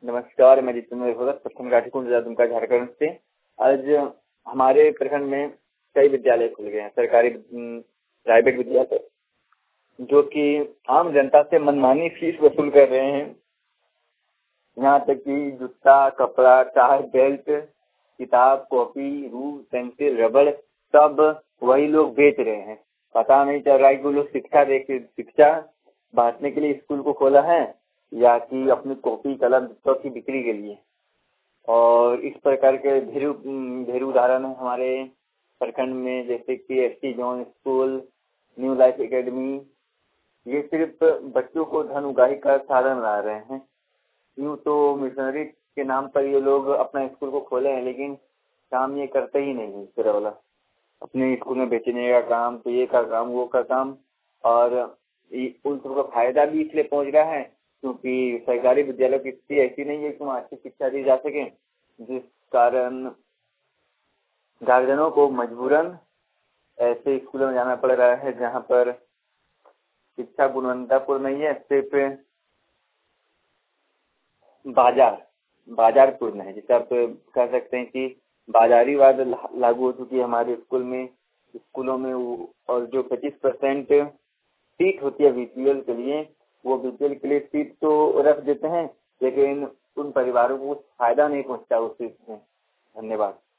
नमस्कार, मैं जितेंद्र भगत प्रथम घाटीकुंड दुमका झारखंड से। आज हमारे प्रखंड में कई विद्यालय खुल गए हैं, सरकारी प्राइवेट विद्यालय, जो कि आम जनता से मनमानी फीस वसूल कर रहे हैं। यहाँ तक कि जूता, कपड़ा, टाई, बेल्ट, किताब, कॉपी, रूल, पेंसिल, रबड़ सब वही लोग बेच रहे हैं। पता नहीं चल रहा है कि वो लोग शिक्षा बांटने के लिए स्कूल को खोला है या कि अपनी कॉपी, कलम, पुस्तक की बिक्री के लिए। और इस प्रकार के ढेर उदाहरण है हमारे प्रखंड में, जैसे कि ST John school, new life academy. ये सिर्फ बच्चों को धन उगाही का साधन बना रहे हैं। यूँ तो मिशनरी के नाम पर ये लोग अपना स्कूल को खोले हैं, लेकिन काम ये करते ही नहीं है। इस तरह वाला अपने स्कूल में बेचने का काम, तो ये का काम, वो का काम, और उन सबका फायदा भी इसलिए पहुंच रहा है क्योंकि सरकारी विद्यालय की स्थिति ऐसी नहीं है कि वहाँ अच्छी शिक्षा दी जा सके, जिस कारण गार्जियनों को मजबूरन ऐसे स्कूलों में जाना पड़ रहा है जहाँ पर शिक्षा गुणवत्तापूर्ण नहीं है, सिर्फ बाजारपूर्ण है। जिसे आप कह सकते हैं कि बाजारीवाद लागू हो चुकी है हमारे स्कूलों में। और जो 25% सीट होती है बीपीएल के लिए, वो बीपीएल के लिए सीट तो रख देते हैं, लेकिन उन परिवारों को फायदा नहीं पहुंचता उस सीट से। धन्यवाद।